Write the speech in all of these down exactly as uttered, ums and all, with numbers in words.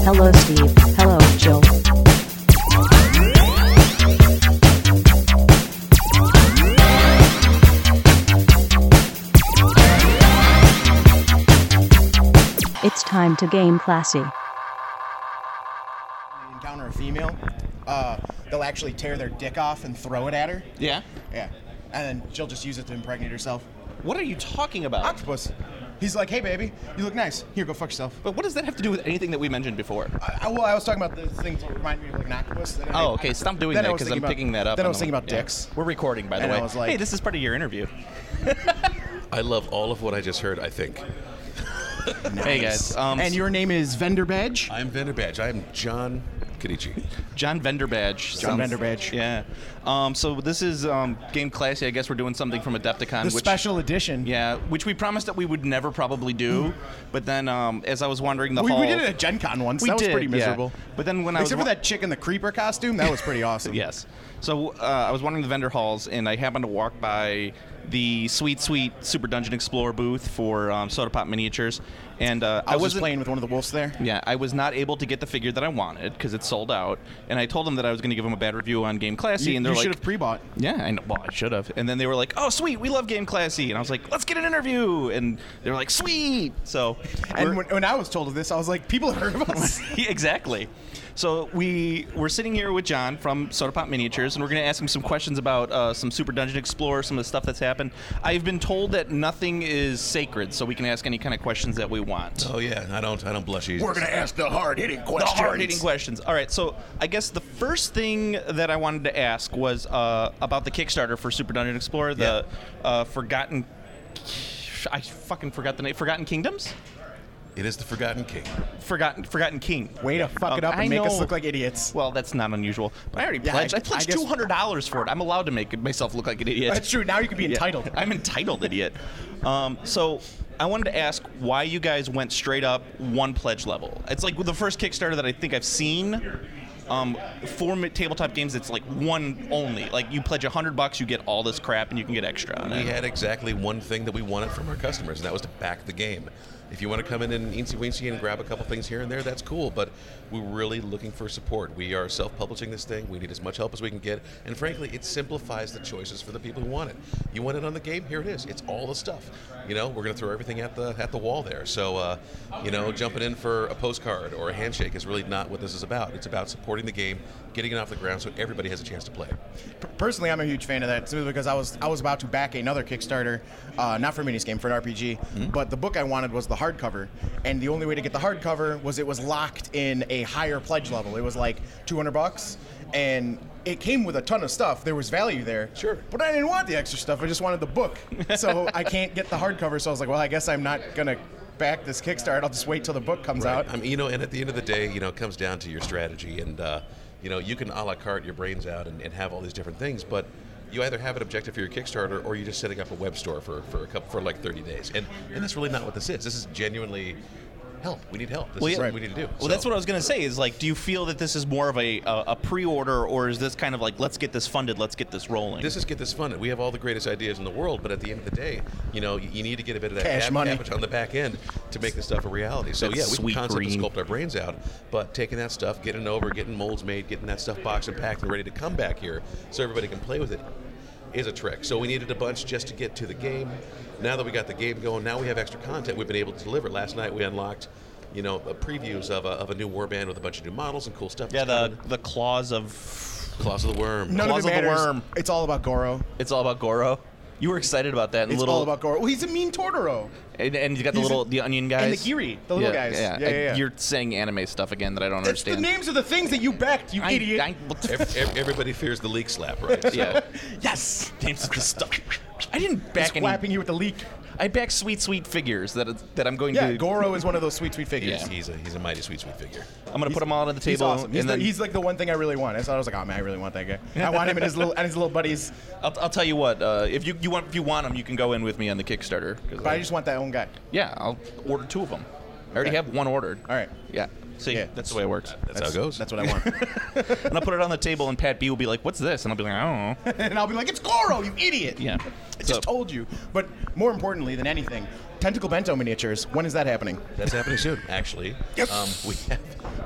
Hello, Steve. Hello, Jill. It's time to game classy. When you encounter a female, uh, they'll actually tear their dick off and throw it at her. Yeah? Yeah. And then she'll just use it to impregnate herself. What are you talking about? Octopus. He's like, hey, baby, you look nice. Here, go fuck yourself. But what does that have to do with anything that we mentioned before? I, I, well, I was talking about the things that remind me of like an octopus. Then I- Oh, okay. Stop doing then I that was because I'm thinking about- picking that up. Then I on was the- thinking about yeah. dicks. We're recording, by the And way. I was like- hey, this is part of your interview. I love all of what I just heard, I think. Hey, guys. Um, And your name is Vendor Badge? I'm Vendor Badge. I am John Kadichi. John Venderbadge. John Sounds- Venderbadge. Yeah. Um, so this is um, Game Classy. I guess we're doing something from Adepticon. The which, special edition. Yeah, which we promised that we would never probably do. But then um, as I was wandering the We, hall... we did it at Gen Con once. We that did, was pretty yeah. miserable. But then when I was... Except for wa- that chick in the creeper costume, that was pretty awesome. Yes. So uh, I was wandering the vendor halls, and I happened to walk by the sweet, sweet Super Dungeon Explorer booth for um, Soda Pop Miniatures, and uh, I was just wasn't playing with one of the wolves there. Yeah, I was not able to get the figure that I wanted because it sold out, and I told them that I was going to give them a bad review on Game Classy, You, and they're you like, should have pre-bought. "Yeah, I know. Well, I should have." And then they were like, "Oh, sweet, we love Game Classy," and I was like, "Let's get an interview," and they were like, "Sweet." So, And we're- when, when I was told of this, I was like, people have heard of us. exactly. So we we're sitting here with John from Soda Pop Miniatures, and we're going to ask him some questions about uh, some Super Dungeon Explorer, some of the stuff that's happened. I've been told that nothing is sacred, so we can ask any kind of questions that we want. Oh yeah, I don't I don't blush easy. We're going to ask the hard-hitting The questions. hard-hitting questions. All right, so I guess the first thing that I wanted to ask was uh, about the Kickstarter for Super Dungeon Explorer, the uh, Forgotten. I fucking forgot the name. Forgotten Kingdoms. It is the Forgotten King. Forgotten Forgotten King. Way to fuck Um, it up and I make us know- look like idiots. Well, that's not unusual. But I already Yeah, pledged. I, I- pledged I guess- two hundred dollars for it. I'm allowed to make myself look like an idiot. That's true. Now you can be Yeah. entitled. I'm entitled, idiot. Um, so I wanted to ask why you guys went straight up one pledge level. It's like the first Kickstarter that I think I've seen. Um, for mi- tabletop games, it's like one only. Like you pledge a hundred bucks, you get all this crap, and you can get extra on We it. had exactly one thing that we wanted from our customers, and that was to back the game. If you want to come in and eensy weensy and grab a couple things here and there, that's cool, but we're really looking for support. We are self-publishing this thing. We need as much help as we can get, and frankly, it simplifies the choices for the people who want it. You want it on the game? Here it is. It's all the stuff. You know, we're going to throw everything at the at the wall there. So, uh, you know, jumping in for a postcard or a handshake is really not what this is about. It's about supporting the game, getting it off the ground so everybody has a chance to play. Personally, I'm a huge fan of that simply because I was I was about to back another Kickstarter, uh, not for a minis game, for an R P G, Mm-hmm. but the book I wanted was the hardcover, and the only way to get the hardcover was it was locked in a higher pledge level. It was like two hundred bucks, and it came with a ton of stuff. There was value there. Sure. But I didn't want the extra stuff. I just wanted the book. So I can't get the hardcover. So I was like, well, I guess I'm not gonna back this Kickstarter. I'll just wait till the book comes out. I mean, you know, and at the end of the day, you know, it comes down to your strategy, and uh, you know, you can a la carte your brains out and, and have all these different things, but you either have an objective for your Kickstarter or you're just setting up a web store for, for a couple for like thirty days, and and that's really not what this is. This is genuinely help. We need help. This Well, is yeah. what we need to do. Well, that's what I was going to say. Is like, do you feel that this is more of a, a a pre-order, or is this kind of like, let's get this funded, let's get this rolling? This is get this funded. We have all the greatest ideas in the world, but at the end of the day, you know, you, you need to get a bit of that Cash cap- money. cabbage on the back end to make this stuff a reality. So That yeah, we sweet can concept and green. sculpt our brains out, but taking that stuff, getting it over, getting molds made, getting that stuff boxed and packed and ready to come back here so everybody can play with it is a trick. So we needed a bunch just to get to the game. Now that we got the game going, now we have extra content we've been able to deliver. Last night we unlocked, you know, uh, previews of a, of a new warband with a bunch of new models and cool stuff. yeah, that's the coming. the claws of Claws of the Worm. None Claws of of it the matters. Worm. It's all about Goro. It's all about Goro. You were excited about that. And It's little, all about Goro. Well, he's a mean Totoro. and, and you got the He's little a- the onion guys and the Giri, the little yeah, guys. Yeah, Yeah, yeah, yeah. You're saying anime stuff again that I don't That's the understand. names of the things that you backed, you I- idiot. I- what the- Ev- ev- Everybody fears the leak slap, right? So- yeah. Yes. Names of the stuff. I didn't back any. Slapping you with the leak. I back sweet, sweet figures that that I'm going Yeah, to. Goro is one of those sweet, sweet figures. Yeah. He's a he's a mighty sweet sweet figure. I'm gonna put them all on the He's table, awesome. He's, and the, then he's like the one thing I really want. So I was like, oh man, I really want that guy. I want him and his little and his little buddies, I'll, I'll tell you what. Uh, if you you want if you want them, you can go in with me on the Kickstarter. 'cause but I just want that own guy. yeah, I'll order two of them. I already Okay. have one ordered. All right. Yeah. See, Yeah. that's the way it works. That's, how it goes. That's what I want. And I'll put it on the table, and Pat B will be like, "What's this?" And I'll be like, "I don't know." And I'll be like, it's Goro, you idiot. Yeah. I So- just told you. But more importantly than anything, Tentacle Bento miniatures. When is that happening? That's happening soon, actually. Yep. Um, we have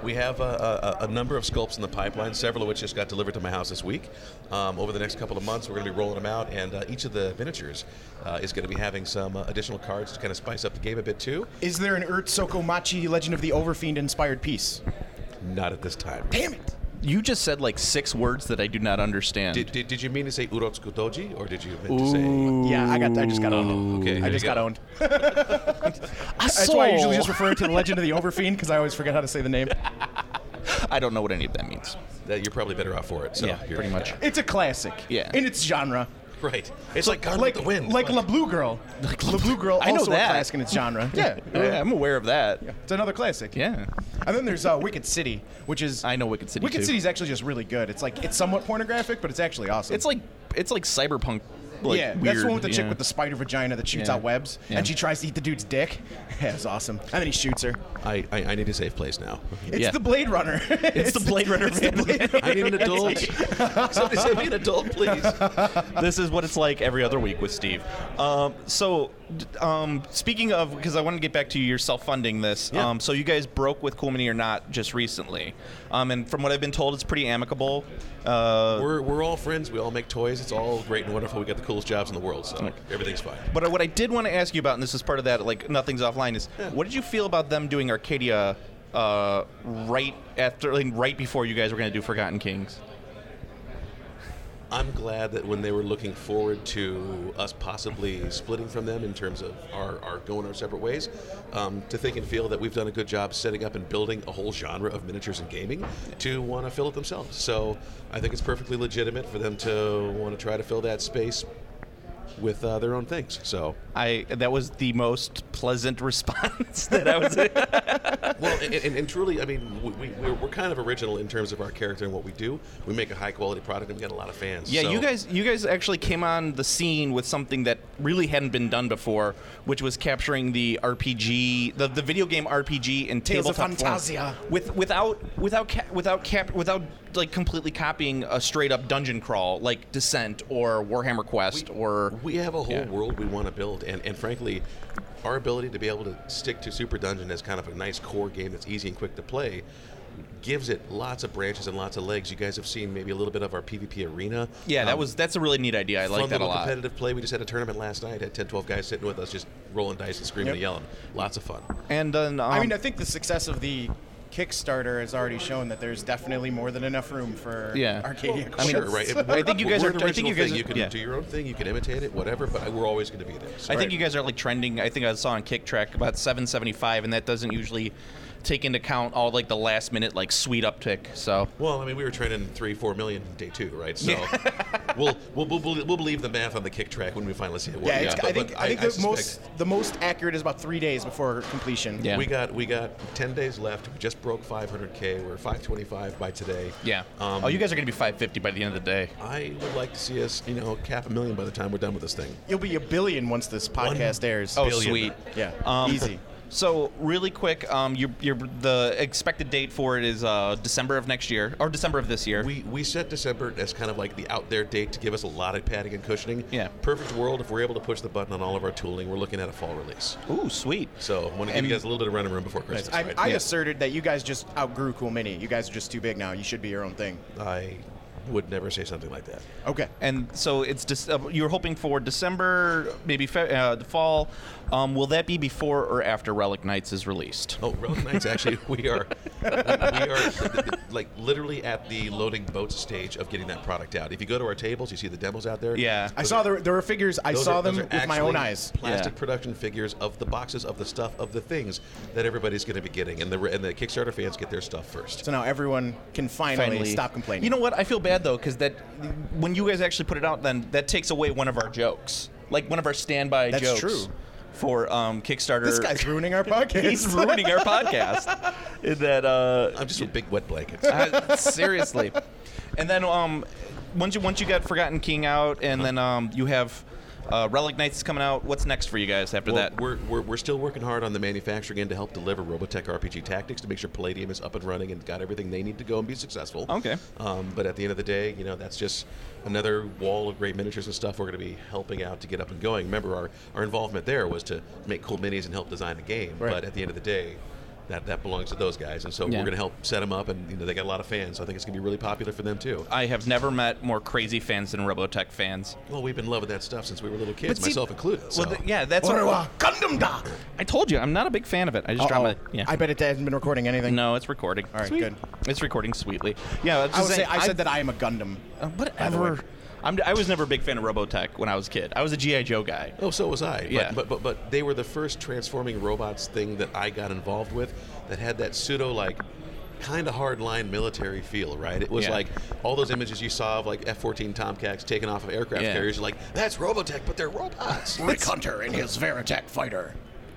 We have a, a, a number of sculpts in the pipeline, several of which just got delivered to my house this week. Um, over the next couple of months, we're going to be rolling them out, and uh, each of the miniatures uh, is going to be having some uh, additional cards to kind of spice up the game a bit too. Is there an Urt Sokomachi Legend of the Overfiend inspired piece? Not at this time. Damn it! You just said like six words that I do not understand. Did, did, did you mean to say Urotsuku Doji, or did you mean to say... Yeah, I got. I just got owned. Okay, I there just you got go. owned. That's why I usually just refer to the Legend of the Overfiend, because I always forget how to say the name. I don't know what any of that means. That you're probably better off for it. So Yeah, here- pretty much. It's a classic. Yeah. In its genre. Right. It's like Gone like with the Wind. like Come La on. Blue Girl. Like La Blue Girl, I know also that. a classic in its genre. Yeah, Yeah, I'm aware of that. it's another classic. Yeah. And then there's uh, Wicked City, which is I know Wicked City, Wicked too. City is actually just really good. It's like it's somewhat pornographic, but it's actually awesome. It's like it's like cyberpunk. Like, yeah, weird. that's the one with the chick yeah. with the spider vagina that shoots Yeah. out webs, Yeah. and she tries to eat the dude's dick. Yeah, it's awesome. And then he shoots her. I, I, I need a safe place now. It's Yeah. the Blade Runner. It's the Blade Runner. It's the Blade Runner. I need an adult. Somebody say me an adult, please. This is what it's like every other week with Steve. Um, so, d- um, speaking of, because I want to get back to your self-funding this. Yeah. Um, so you guys broke with Cool Mini or Not just recently, um, and from what I've been told, it's pretty amicable. Uh, We're, we're all friends. We all make toys. It's all great and wonderful. We got the coolest jobs in the world, so everything's fine. but what I did want to ask you about, and this is part of that, like nothing's offline, is what did you feel about them doing Arcadia uh, right after, like, right before you guys were going to do Forgotten Kings? I'm glad that when they were looking forward to us possibly splitting from them in terms of our, our going our separate ways, um, to think and feel that we've done a good job setting up and building a whole genre of miniatures and gaming to want to fill it themselves. So I think it's perfectly legitimate for them to want to try to fill that space with uh, their own things. So I that was the most pleasant response that I was. well, and, and, and truly, I mean, we, we, we're, we're kind of original in terms of our character and what we do. We make a high quality product, and we got a lot of fans. Yeah, so. you guys, you guys actually came on the scene with something that really hadn't been done before, which was capturing the R P G, the, the video game R P G in Tales of tabletop form. Fantasia. with without without ca- without cap without like completely copying a straight up dungeon crawl like Descent or Warhammer Quest or We have a whole Yeah. world we want to build, and, and frankly, our ability to be able to stick to Super Dungeon as kind of a nice core game that's easy and quick to play gives it lots of branches and lots of legs. You guys have seen maybe a little bit of our PvP arena. yeah, that Um, was that's a really neat idea. I fun like that a little lot. competitive play. We just had a tournament last night. Had ten, twelve guys sitting with us, just rolling dice and screaming Yep. and yelling. Lots of fun. And then um, I mean, I think the success of the Kickstarter has already shown that there's definitely more than enough room for Yeah. Arcadia. I mean, sure, right? If- I think you guys we're are- an I think you original guys thing. are- You can yeah. do your own thing. You can imitate it, whatever. But we're always going to be there. So. I think Right. you guys are like trending. I think I saw on Kick Track about seven seventy-five, and that doesn't usually take into account all like the last minute like sweet uptick. So Well, I mean, we were training three, four million day two, right? So we'll, we'll we'll we'll believe the math on the kick track when we finally see it work. Yeah, it's, But- I think but I think I the suspect most the most accurate is about three days before completion. Yeah. We got we got ten days left. We just broke five hundred K. We're five twenty-five by today. yeah. Um, oh, you guys are gonna be five fifty by the end of the day. I would like to see us, you know, cap a million by the time we're done with this thing. You'll be a billion once this podcast airs. Oh, billion. sweet. yeah, Um, easy. So really quick, um, your your the expected date for it is uh, December of next year or December of this year. We we set December as kind of like the out there date to give us a lot of padding and cushioning. Yeah. Perfect world. If we're able to push the button on all of our tooling, we're looking at a fall release. Ooh, sweet. So I want to give And- you guys a little bit of running room before Christmas. I, right? I Yeah. asserted that you guys just outgrew Cool Mini. You guys are just too big now. You should be your own thing. I would never say something like that. Okay. And so it's just uh, you're hoping for December, maybe fe- uh, the fall. Um, will that be before or after Relic Knights is released? Oh, Relic Knights, actually, we are, we are like literally at the loading boats stage of getting that product out. If you go to our tables, you see the demos out there. Yeah. I saw there, there were figures. I Those saw are- them those are with my own actually eyes. Plastic Yeah. production figures of the boxes of the stuff of the things that everybody's going to be getting, and the and the Kickstarter fans get their stuff first. So now everyone can finally, stop complaining. You know what? I feel bad though because that when you guys actually put it out, then that takes away one of our jokes, like one of our standby That's jokes true. for um, Kickstarter. this guy's ruining our podcast. He's ruining our podcast. In that uh, I'm just a big wet blanket. uh, seriously. And then um, once you once you got Forgotten King out, and then um, you have uh, Relic Knights coming out. What's next for you guys after Well, that? we're, we're, we're still working hard on the manufacturing end to help deliver Robotech R P G Tactics to make sure Palladium is up and running and got everything they need to go and be successful. Okay. Um, but at the end of the day, you know, that's just another wall of great miniatures and stuff we're going to be helping out to get up and going. Remember, our, our involvement there was to make cool minis and help design the game. Right. But at the end of the day, that that belongs to those guys, and so Yeah. we're going to help set them up, and you know they got a lot of fans. So I think it's going to be really popular for them too. I have never met more crazy fans than Robotech fans. Well, we've been loving that stuff since we were little kids, But see- myself included. So. Well, th- yeah, that's Or, what uh, Gundam Da! I told you. I'm not a big fan of it. I just dropped Uh-oh. my. Yeah. I bet it hasn't been recording anything. No, it's recording. All right, Sweet. good. It's recording sweetly. Yeah, I, was I, just would say, saying, I I've- said that I am a Gundam. Uh, by the whatever. way. I'm, I was never a big fan of Robotech when I was a kid. I was a G I. Joe guy. Oh, so was I. But, Yeah. but, but but they were the first transforming robots thing that I got involved with that had that pseudo like kind of hardline military feel, right? It was Yeah. like all those images you saw of like F fourteen Tomcats taken off of aircraft Yeah. carriers. You're like, that's Robotech, but they're robots. Rick Hunter and his Veritech fighter.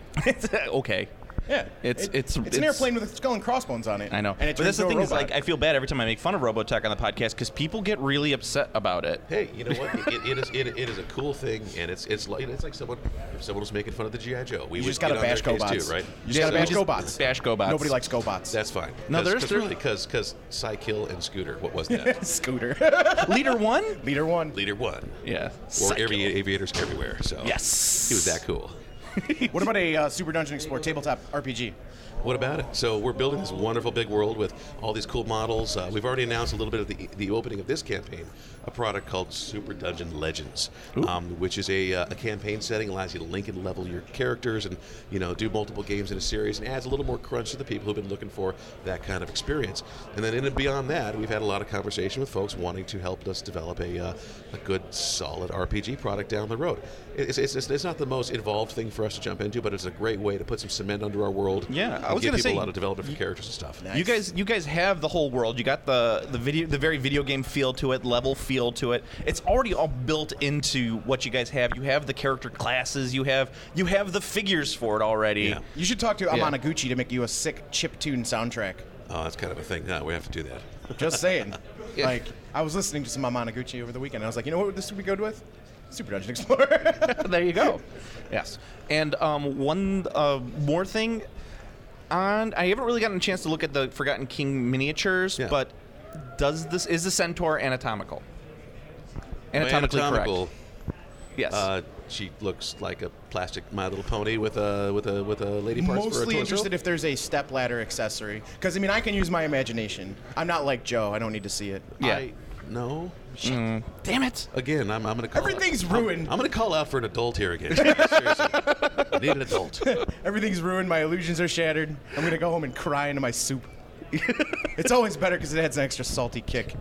Okay. Yeah. It's- It- it's- it's an it's- airplane with a skull and crossbones on it. I know. And it But that's turns the into thing a is, like, robot. I feel bad every time I make fun of Robotech on the podcast because people get really upset about it. Hey, you know what? it, it is it, it is a cool thing, and it's it's like it's like someone if someone was making fun of the G I. Joe. We You would just gotta get on their bash case GoBots. too, right? You just gotta bash just GoBots. Bash GoBots. Nobody likes GoBots. That's fine. No, Cause, there's- cause there- really because because Psykill and Scooter. What was that? Scooter. Leader one? Leader one. Leader one. Yeah. Or avi- aviators everywhere. So Yes. he was that cool. What about a uh, Super Dungeon Explorer tabletop R P G? What about it? So we're building this wonderful big world with all these cool models. Uh, we've already announced a little bit of the, the opening of this campaign, a product called Super Dungeon Legends, um, which is a, uh, a campaign setting, allows you to link and level your characters and you know do multiple games in a series, and adds a little more crunch to the people who've been looking for that kind of experience. And then in and beyond that, we've had a lot of conversation with folks wanting to help us develop a, uh, a good, solid R P G product down the road. It's, it's, it's, it's not the most involved thing for us to jump into, but it's a great way to put some cement under our world. Yeah, I and was give gonna people say, a lot of development for characters and stuff. Nice. You guys, you guys have the whole world. You got the the video, the very video game feel to it, level feel to it. It's already all built into what you guys have. You have the character classes. You have you have the figures for it already. Yeah. You should talk to Yeah. Amanaguchi to make you a sick chiptune soundtrack. Oh, that's kind of a thing. No, we have to do that. Just saying. Yeah. Like, I was listening to some Amanaguchi over the weekend, and I was like, you know what this would be good with? Super Dungeon Explorer. There you go. Yes. And um, one uh, more thing. On, I haven't really gotten a chance to look at the Forgotten King miniatures, Yeah. but does this is the centaur anatomical? Anatomically Anatomical, correct. Yes. Uh, she looks like a plastic My Little Pony with a with a with a lady parts for a Mostly torso. interested if there's a step ladder accessory. Because, I mean, I can use my imagination. I'm not like Joe. I don't need to see it. yeah. I, no. Damn it. Again, I'm, I'm going to call Everything's out, ruined. I'm, I'm going to call out for an adult here again. Seriously. I need an adult. Everything's ruined. My illusions are shattered. I'm going to go home and cry into my soup. It's always better because it adds an extra salty kick.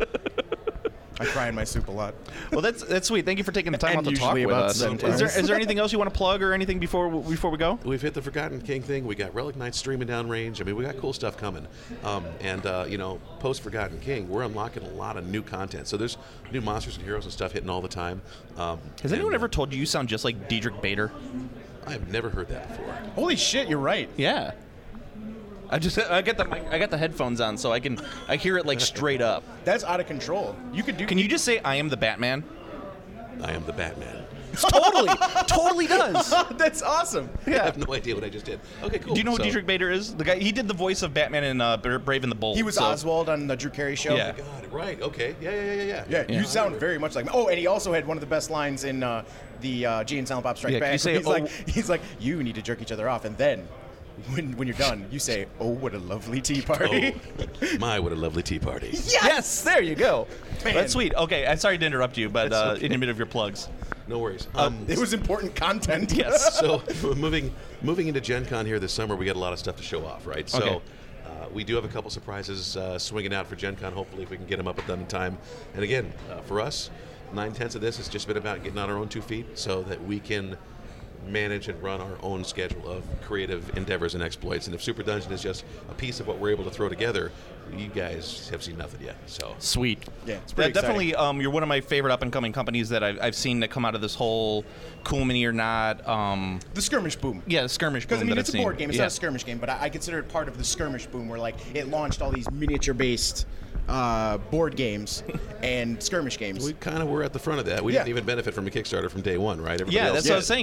I cry in my soup a lot. Well, that's that's sweet. Thank you for taking the time And out to talk usually with about us. sometimes. Is there is there anything else you want to plug or anything before before we go? We've hit the Forgotten King thing. We got Relic Knights streaming downrange. I mean, we got cool stuff coming. Um, and, uh, you know, post Forgotten King, we're unlocking a lot of new content. So there's new monsters and heroes and stuff hitting all the time. Um, Has and, anyone uh, ever told you you sound just like Diedrich Bader? I've never heard that before. Holy shit, you're right. Yeah. I just I got the I got the headphones on so I can I hear it like straight up. That's out of control. You could do. Can you just say I am the Batman? I am the Batman. totally, totally does. That's awesome. I have no idea what I just did. Okay, cool. Do you know who So- Diedrich Bader is? The guy he did the voice of Batman in uh, Bra- Brave and the Bold. He was so- Oswald on the Drew Carey show. Yeah. God, right. Okay. Yeah, yeah, yeah, yeah. Yeah, Yeah. you sound very much like. Oh, and he also had one of the best lines in uh, the uh, Jay and Silent Bob Strike Yeah, can Back. you say, he's "Oh"? like, he's like, you need to jerk each other off, and then, when when you're done, you say, "Oh, what a lovely tea party." Oh, my, what a lovely tea party. Yes, there you go. Man. That's sweet. Okay, I'm sorry to interrupt you, but That's uh, okay. in the middle of your plugs. No worries. Um, It was important content. Yes. so moving moving into Gen Con here this summer, we got a lot of stuff to show off, right? So Okay. uh, we do have a couple surprises uh, swinging out for Gen Con. Hopefully, if we can get them up and done in time. And again, uh, for us, nine tenths of this has just been about getting on our own two feet so that we can manage and run our own schedule of creative endeavors and exploits. And if Super Dungeon is just a piece of what we're able to throw together, you guys have seen nothing yet. So Sweet. Yeah, it's pretty That definitely. Um, you're one of my favorite up and coming companies that I've, I've seen that come out of this whole cool mini or not. Um, The skirmish boom. yeah, the skirmish. Because I boom mean, that it's I've a seen. board game. It's yeah. not a skirmish game, but I, I consider it part of the skirmish boom, where like it launched all these miniature-based uh, board games and skirmish games. we kind of were at the front of that. We Yeah. didn't even benefit from a Kickstarter from day one, right? Everybody Yeah, else that's did. what I was saying. Because you So-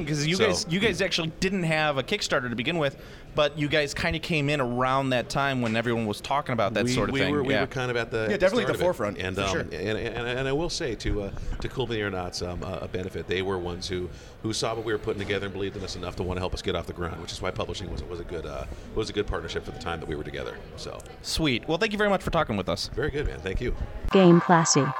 guys, you guys actually didn't have a Kickstarter to begin with, but you guys kind of came in around that time when everyone was talking about that we, sort of we thing. Were, we yeah. were kind of at the Yeah, at definitely the, at the start of it. forefront, And, for um, sure. and, and and I will say to uh, to Cool Mini Aeronauts, um, a benefit. They were ones who who saw what we were putting together and believed in us enough to want to help us get off the ground, which is why publishing was was a good uh, was a good partnership for the time that we were together. So Sweet. Well, thank you very much for talking with us. very good, man. Thank you. Game Classy.